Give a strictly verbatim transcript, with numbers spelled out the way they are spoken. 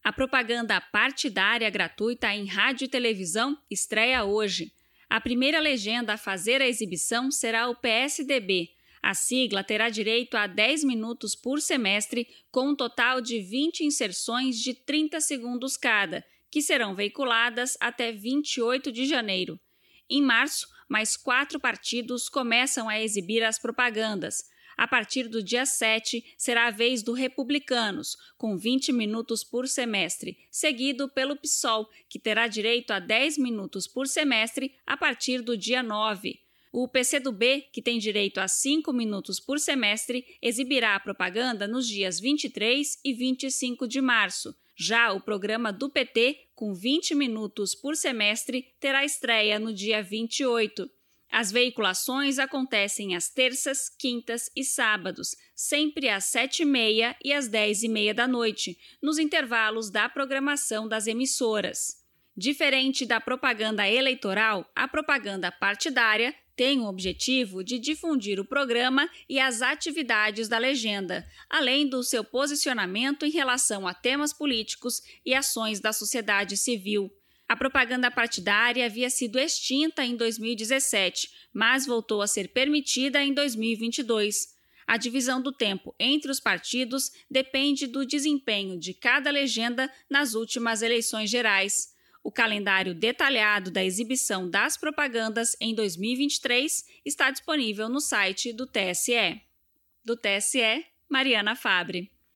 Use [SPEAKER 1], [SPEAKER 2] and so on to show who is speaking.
[SPEAKER 1] A propaganda partidária gratuita em rádio e televisão estreia hoje. A primeira legenda a fazer a exibição será o P S D B. A sigla terá direito a dez minutos por semestre, com um total de vinte inserções de trinta segundos cada, que serão veiculadas até vinte e oito de janeiro. Em março, mais quatro partidos começam a exibir as propagandas. A partir do dia sete, será a vez do Republicanos, com vinte minutos por semestre, seguido pelo PSOL, que terá direito a dez minutos por semestre a partir do dia nove. O P C do B, que tem direito a cinco minutos por semestre, exibirá a propaganda nos dias vinte e três e vinte e cinco de março. Já o programa do P T, com vinte minutos por semestre, terá estreia no dia vinte e oito. As veiculações acontecem às terças, quintas e sábados, sempre às sete e meia e às dez e meia da noite, nos intervalos da programação das emissoras. Diferente da propaganda eleitoral, a propaganda partidária tem o objetivo de difundir o programa e as atividades da legenda, além do seu posicionamento em relação a temas políticos e ações da sociedade civil. A propaganda partidária havia sido extinta em dois mil e dezessete, mas voltou a ser permitida em dois mil e vinte e dois. A divisão do tempo entre os partidos depende do desempenho de cada legenda nas últimas eleições gerais. O calendário detalhado da exibição das propagandas em dois mil e vinte e três está disponível no site do T S E. Do T S E, Mariana Fabre.